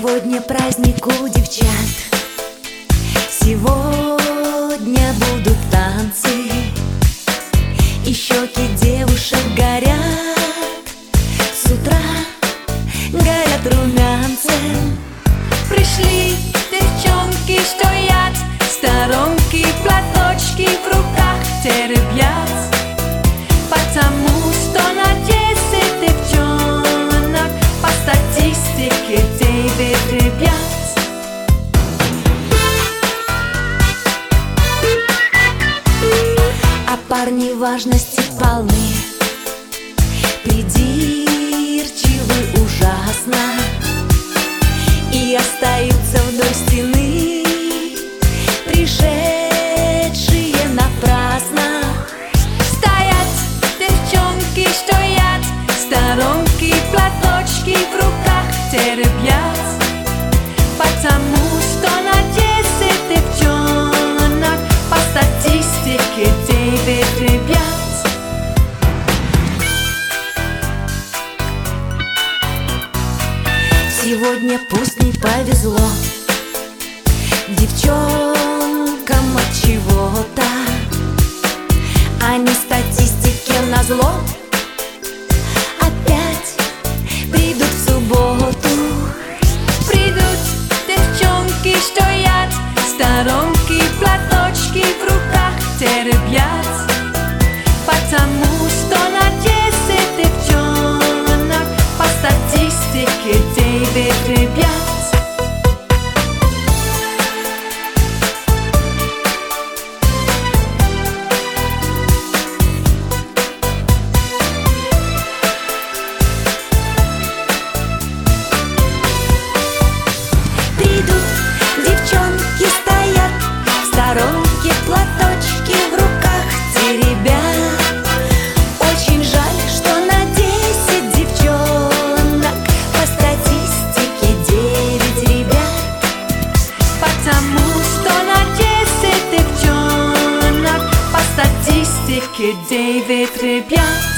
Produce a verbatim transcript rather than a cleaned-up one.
Сегодня праздник у девчат, сегодня будут танцы, и щеки девушек горят, с утра горят румянцем. Пришли девчонки, что яд, сторонки, платочки в руках теребят, потому что на десять девчонок по статистике девять ребят. А парни важности полны, придирчивы ужасно, и остаются вдоль стены, пришедшие напрасно. Стоят девчонки, что яд, сторонки, платочки в руках теребят, потому что на десять девчонок по статистике девять ребят. Сегодня пусть не повезло девчонкам от чего-то, они статистике назло опять придут в субботу. Придут девчонки, что яд, сторонки, платочки в руках теребят, потому что на десять девчонок по статистике девять ребят. Платочки в руках теребят. Очень жаль, что на десять девчонок по статистике девять ребят, потому что на десять девчонок по статистике девять ребят.